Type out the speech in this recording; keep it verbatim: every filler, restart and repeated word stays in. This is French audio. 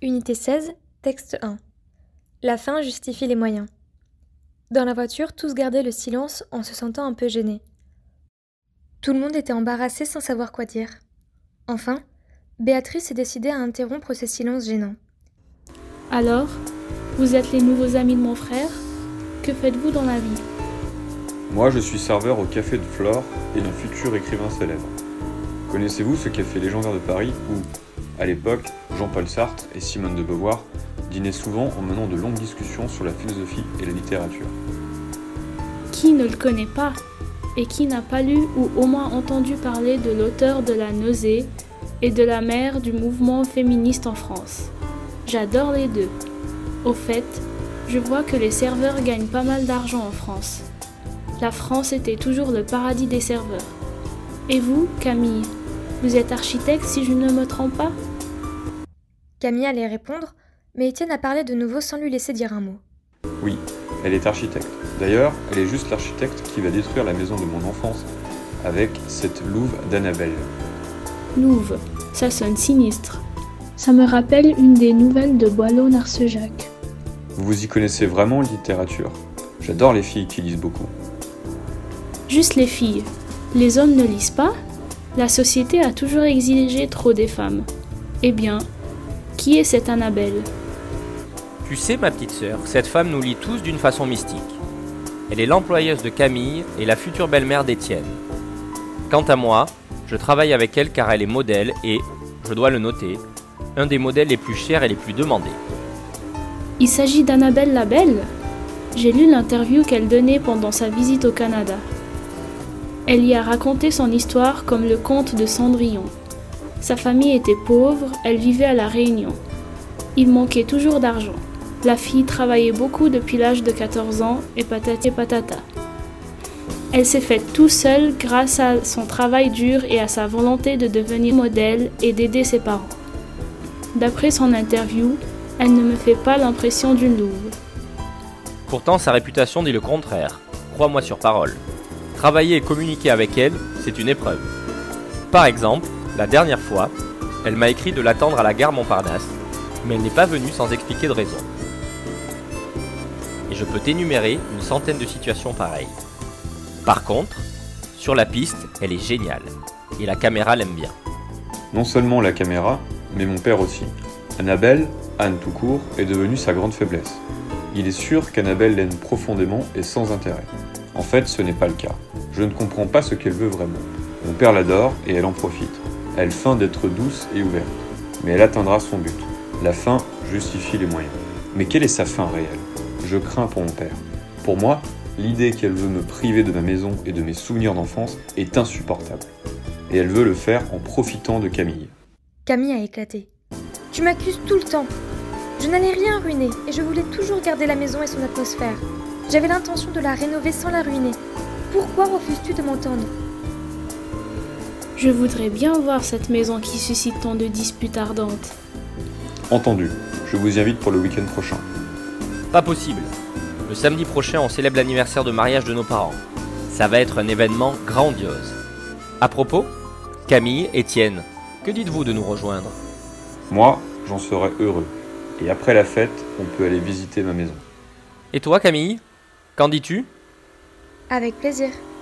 Unité seize, texte un. La fin justifie les moyens. Dans la voiture, tous gardaient le silence en se sentant un peu gênés. Tout le monde était embarrassé sans savoir quoi dire. Enfin, Béatrice s'est décidée à interrompre ce silence gênant. Alors, vous êtes les nouveaux amis de mon frère ? Que faites-vous dans la vie ? Moi, je suis serveur au café de Flore et d'un futur écrivain célèbre. Connaissez-vous ce café légendaire de Paris où, à l'époque, Jean-Paul Sartre et Simone de Beauvoir dînaient souvent en menant de longues discussions sur la philosophie et la littérature. Qui ne le connaît pas ? Et qui n'a pas lu ou au moins entendu parler de l'auteur de La Nausée et de la mère du mouvement féministe en France ? J'adore les deux. Au fait, je vois que les serveurs gagnent pas mal d'argent en France. La France était toujours le paradis des serveurs. Et vous, Camille, vous êtes architecte si je ne me trompe pas ? Camille allait répondre, mais Étienne a parlé de nouveau sans lui laisser dire un mot. Oui, elle est architecte. D'ailleurs, elle est juste l'architecte qui va détruire la maison de mon enfance avec cette louve d'Annabelle. Louve, ça sonne sinistre. Ça me rappelle une des nouvelles de Boileau-Narcejac. Vous vous y connaissez vraiment en littérature ? J'adore les filles qui lisent beaucoup. Juste les filles. Les hommes ne lisent pas ? La société a toujours exigé trop des femmes. Eh bien, qui est cette Annabelle ? Tu sais, ma petite sœur, cette femme nous lie tous d'une façon mystique. Elle est l'employeuse de Camille et la future belle-mère d'Étienne. Quant à moi, je travaille avec elle car elle est modèle et, je dois le noter, un des modèles les plus chers et les plus demandés. Il s'agit d'Annabelle la Belle ? J'ai lu l'interview qu'elle donnait pendant sa visite au Canada. Elle y a raconté son histoire comme le conte de Cendrillon. Sa famille était pauvre, elle vivait à La Réunion. Il manquait toujours d'argent. La fille travaillait beaucoup depuis l'âge de quatorze ans et patati patata. Elle s'est faite tout seule grâce à son travail dur et à sa volonté de devenir modèle et d'aider ses parents. D'après son interview, elle ne me fait pas l'impression d'une louve. Pourtant, sa réputation dit le contraire. Crois-moi sur parole. Travailler et communiquer avec elle, c'est une épreuve. Par exemple, la dernière fois, elle m'a écrit de l'attendre à la gare Montparnasse, mais elle n'est pas venue sans expliquer de raison. Et je peux t'énumérer une centaine de situations pareilles. Par contre, sur la piste, elle est géniale, et la caméra l'aime bien. Non seulement la caméra, mais mon père aussi. Annabelle, Anne tout court, est devenue sa grande faiblesse. Il est sûr qu'Annabelle l'aime profondément et sans intérêt. En fait, ce n'est pas le cas. Je ne comprends pas ce qu'elle veut vraiment. Mon père l'adore et elle en profite. Elle feint d'être douce et ouverte. Mais elle atteindra son but. La fin justifie les moyens. Mais quelle est sa fin réelle ? Je crains pour mon père. Pour moi, l'idée qu'elle veut me priver de ma maison et de mes souvenirs d'enfance est insupportable. Et elle veut le faire en profitant de Camille. Camille a éclaté. Tu m'accuses tout le temps. Je n'allais rien ruiner et je voulais toujours garder la maison et son atmosphère. J'avais l'intention de la rénover sans la ruiner. Pourquoi refuses-tu de m'entendre ? Je voudrais bien voir cette maison qui suscite tant de disputes ardentes. Entendu. Je vous invite pour le week-end prochain. Pas possible. Le samedi prochain, on célèbre l'anniversaire de mariage de nos parents. Ça va être un événement grandiose. À propos, Camille, Étienne, que dites-vous de nous rejoindre ? Moi, j'en serais heureux. Et après la fête, on peut aller visiter ma maison. Et toi, Camille ? Qu'en dis-tu ? Avec plaisir.